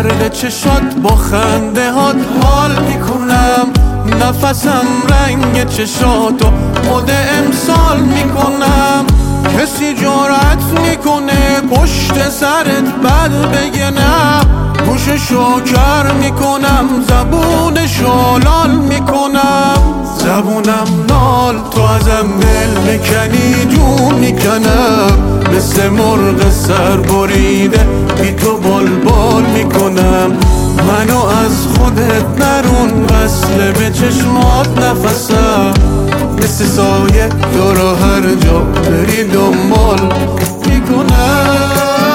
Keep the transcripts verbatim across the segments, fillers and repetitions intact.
زرد چشات با خنده هات حال میکنم، نفسم رنگ چشاتو مد امسال میکنم. کسی جرأت میکنه پشت سرت بد بگه نه، گوششو کر میکنم زبونشو لال میکنم. زبونم لال تو ازم دل میکنی جون میکنم، مثل مرغ سر بریده بی تو بال بال میکنم. منو از خودت نرون وصله به چشمات نفسم، مثل سایه تو رو هر جا بری دنبال میکنم.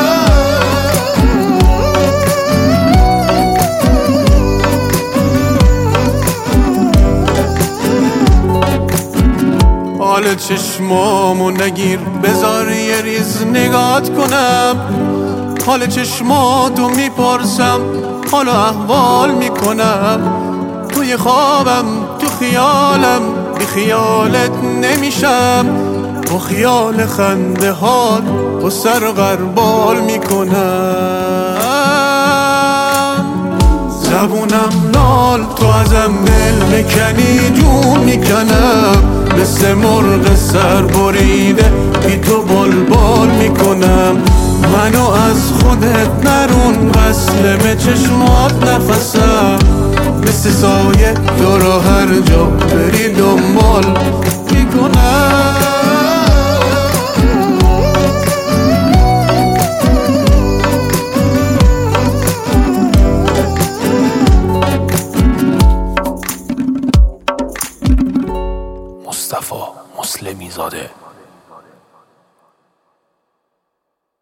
حال چشمامو نگیر بذار یه ریز نگات کنم، حال چشماتو میپرسم حال و احوال میکنم. توی خوابم تو خیالم بی خیالت نمیشم، با خیال خنده هات با سر غربال میکنم. زبونم لال تو ازم دل میکنی جون میکنم، مثل مرغ سر بریده بی تو بال بال میکنم. منو از خودت نرون وصله به چشمات نفسم، مثل سایه تو رو هر جا بری دنبال میکنم. مصطفی مسلمی زاده.